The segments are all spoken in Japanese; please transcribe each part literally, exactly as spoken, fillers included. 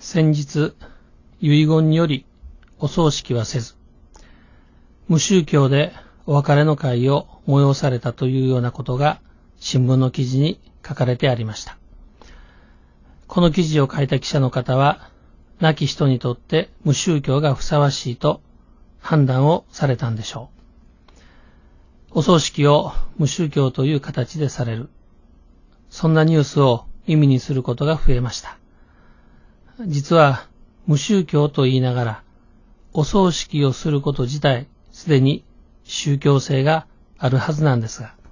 先日、遺言によりお葬式はせず、無宗教でお別れの会を催されたというようなことが新聞の記事に書かれてありました。この記事を書いた記者の方は、亡き人にとって無宗教がふさわしいと判断をされたんでしょう。お葬式を無宗教という形でされる。そんなニュースを耳にすることが増えました。実は無宗教と言いながら、お葬式をすること自体すでに宗教性があるはずなんですが、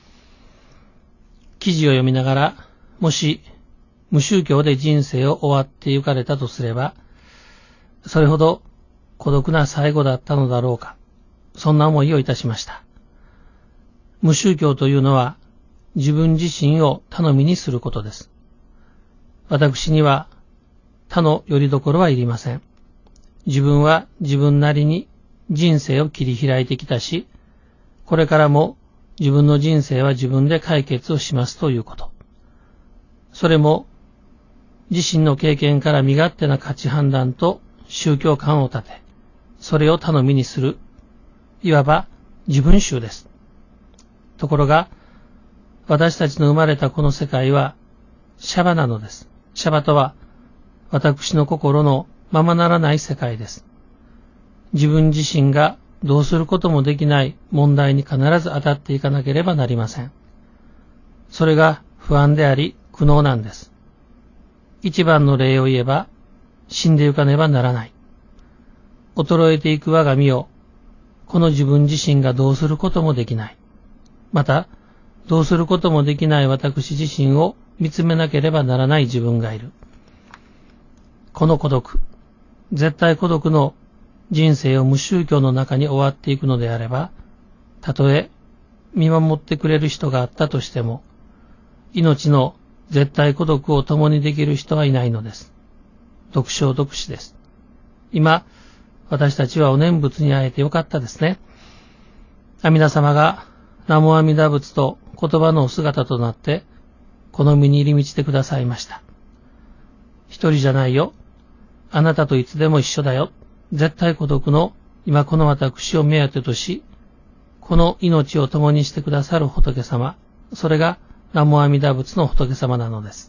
記事を読みながら、もし無宗教で人生を終わってゆかれたとすれば、それほど孤独な最後だったのだろうか、そんな思いをいたしました。無宗教というのは自分自身を頼みにすることです。私には他の拠り所はいりません。自分は自分なりに人生を切り開いてきたし、これからも自分の人生は自分で解決をしますということ。それも自身の経験から身勝手な価値判断と宗教観を立て、それを頼みにする、いわば自分宗です。ところが、私たちの生まれたこの世界はシャバなのです。シャバとは、私の心のままならない世界です。自分自身がどうすることもできない問題に必ず当たっていかなければなりません。それが不安であり苦悩なんです。一番の例を言えば、死んでゆかねばならない。衰えていく我が身を、この自分自身がどうすることもできない。また、どうすることもできない私自身を見つめなければならない自分がいる。この孤独、絶対孤独の人生を無宗教の中に終わっていくのであれば、たとえ見守ってくれる人があったとしても、命の絶対孤独を共にできる人はいないのです。独生独死です。今、私たちはお念仏に会えてよかったですね。阿弥陀様が南無阿弥陀仏と言葉のお姿となって、この身に入り満ちてくださいました。一人じゃないよ。あなたといつでも一緒だよ。絶対孤独の今この私を目当てとし、この命を共にしてくださる仏様、それが南無阿弥陀仏の仏様なのです。